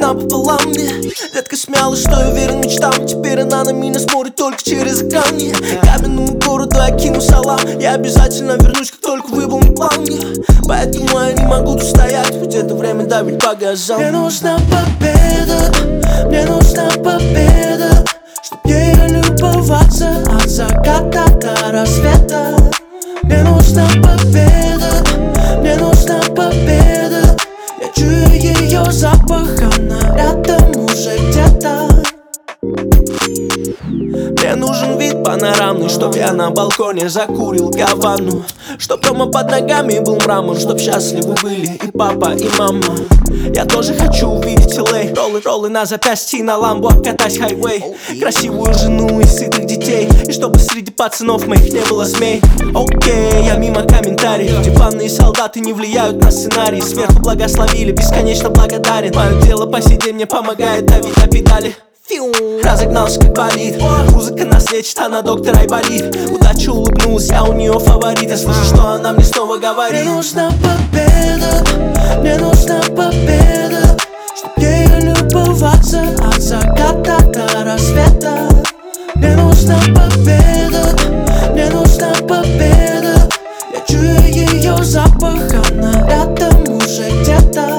нужна пополам мне. Детка смяла, что я верен мечтам. Теперь она на меня смотрит только через экран. Каменному городу я кину салам. Я обязательно вернусь, как только выполню план. Поэтому я не могу тут стоять, ведь это время давить по газам. Мне нужна победа, мне нужна победа, чтоб ею любоваться от заката до рассвета. Мне нужна победа, мне нужна победа. Я чую ее запах, она рядом уже где-то. Мне нужен вид панорамный, чтоб я на балконе закурил гавану, чтоб дома под ногами был мрамор, чтоб счастливы были и папа, и мама. Я тоже хочу увидеть LA, роллы на запястье, на ламбу обкатать хайвей, красивую жену и сытых детей, и чтобы среди пацанов моих не было змей. Окей, я мимо комментариев. Диванные солдаты не влияют на сценарий. Сверху благословили, бесконечно благодарен. Мое дело по сей день мне помогает давить на педали. Разогнался как болид. Музыка нас лечит, она доктор Айболит. Удача улыбнулась, я у нее фаворит. Я слышу, что она мне снова говорит. Мне нужна победа, мне нужна победа, чтоб ею любоваться от заката до рассвета. Мне нужна победа, мне нужна победа. Я чую ее запах, она рядом уже где-то.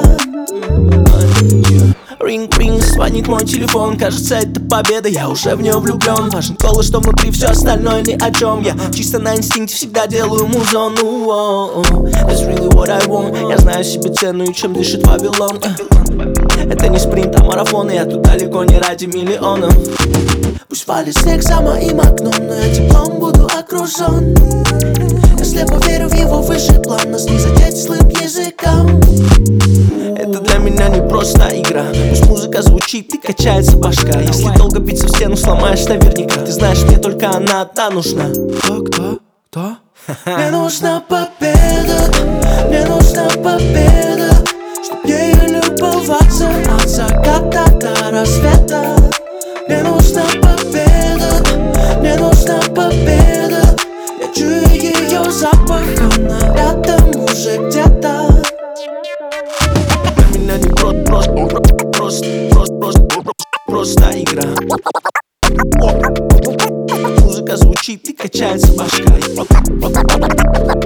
Ринг-ринг, звонит мой телефон. Кажется, это победа, я уже в нее влюблен. Важен голос, что внутри, все остальное ни о чем. Я чисто на инстинкте всегда делаю музону. That's really what I want. Я знаю себе цену и чем дышит Вавилон. Это не спринт, а марафон, и я тут далеко не ради миллионов. Пусть валит снег за моим окном, но я теплом буду окружен. Я слепо верю в его высший план, нас не задеть злым языком. Это для меня не просто игра. Пусть музыка звучит и качается башка. Если долго биться в стену, сломаешь наверняка. Ты знаешь, мне только она одна нужна. Кто? Мне нужна победа, мне нужна победа, чтоб ею любоваться от заката до рассвета. Мне нужна победа, мне нужна победа. Я чую ее запах, она рядом уже где-то. Для меня не просто игра. Музыка звучит и качается башка.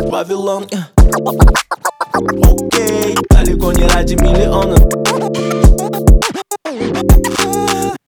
Вавилон. Окей, далеко не ради миллионов.